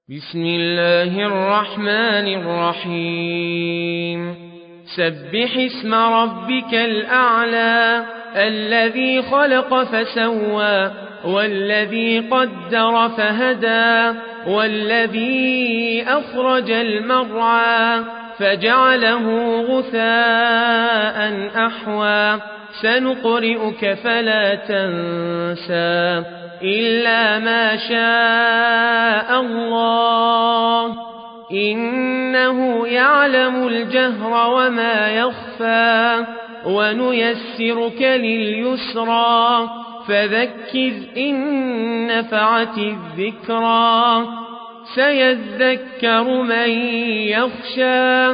بسم الله الرحمن الرحيم سبح اسم ربك الأعلى الذي خلق فسوى والذي قدر فهدى والذي أخرج المرعى فجعله غثاء أحوى سنقرئك فلا تنسى إلا ما شاء الله إنه يعلم الجهر وما يخفى ونيسرك لليسرى فذكر إن نفعت الذكرى سيذكر من يخشى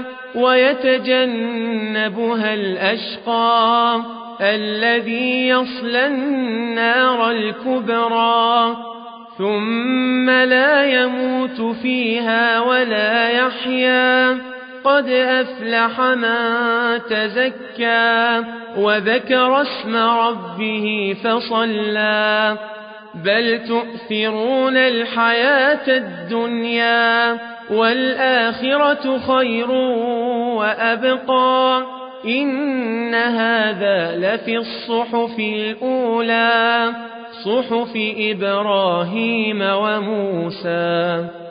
ويتجنبها الأشقى الذي يصلى النار الكبرى ثم لا يموت فيها ولا يحيا قد أفلح من تزكى وذكر اسم ربه فصلى بل تؤثرون الحياة الدنيا والآخرة خير وأبقى إن هذا لفي الصحف الأولى صحف إبراهيم وموسى